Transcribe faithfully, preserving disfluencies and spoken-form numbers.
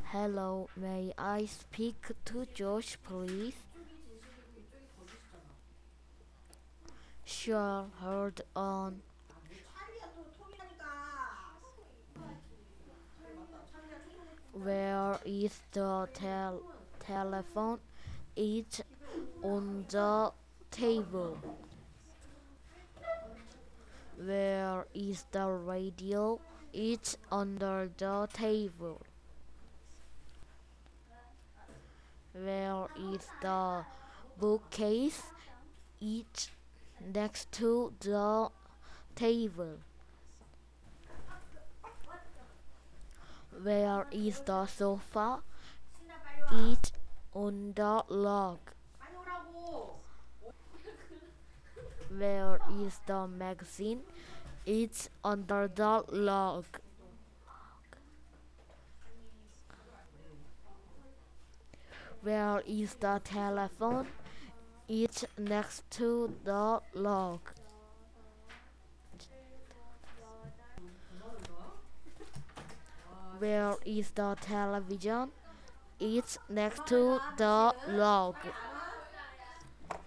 Hello, may I speak to Josh, please? Sure, hold on. Where is the tel- telephone? It's on the table. Where is the radio? It's under the table. Where is the bookcase? It's next to the table. Where is the sofa? It's on the log. Where is the magazine? It's under the log. Where is the telephone? It's next to the log. Where is the television? It's next to the log.